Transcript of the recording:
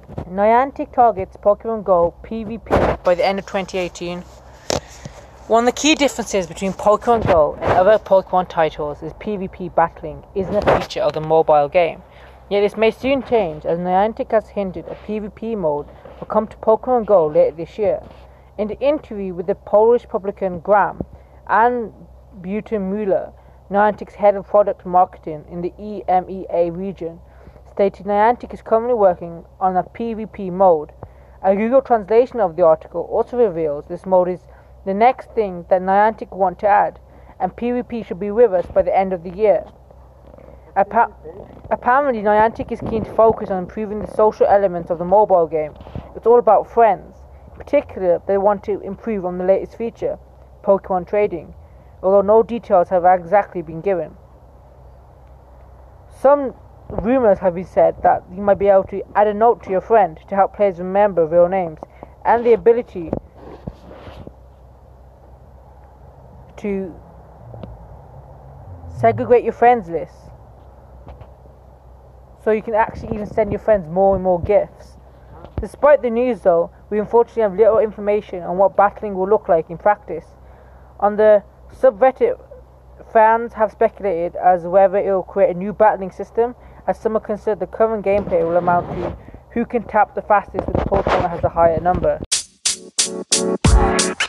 Niantic targets Pokemon Go PvP by the end of 2018. One of the key differences between Pokemon Go and other Pokemon titles is PvP battling isn't a feature of the mobile game. Yet this may soon change, as Niantic has hinted a PvP mode will come to Pokemon Go later this year. In the interview with the Polish publication Gram, Ann Butenmüller, Niantic's head of product marketing in the EMEA region, stated Niantic is currently working on a PvP mode. A Google translation of the article also reveals this mode is the next thing that Niantic want to add, and PvP should be with us by the end of the year. Apparently, Niantic is keen to focus on improving the social elements of the mobile game. It's all about friends. In particular, they want to improve on the latest feature, Pokemon trading, although no details have exactly been given. Some rumors have been said that you might be able to add a note to your friend to help players remember real names, and the ability to segregate your friends list, so you can actually even send your friends more and more gifts. Despite the news though, we unfortunately have little information on what battling will look like in practice. On the subreddit, fans have speculated as whether it will create a new battling system, as some have considered the current gameplay will amount to who can tap the fastest with the Pokemon that has a higher number.